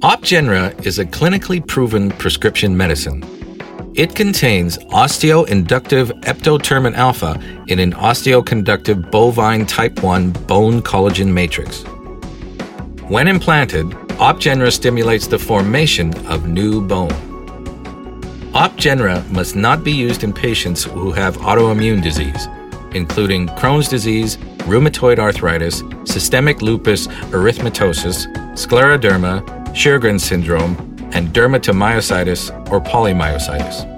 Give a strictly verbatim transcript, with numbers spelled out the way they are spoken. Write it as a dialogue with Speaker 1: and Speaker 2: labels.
Speaker 1: Opgenra is a clinically proven prescription medicine. It contains osteoinductive eptotermin alpha in an osteoconductive bovine type one bone collagen matrix. When implanted, Opgenra stimulates the formation of new bone. Opgenra must not be used in patients who have autoimmune disease, including Crohn's disease, rheumatoid arthritis, systemic lupus erythematosus, scleroderma, Sjögren's syndrome, and dermatomyositis or polymyositis.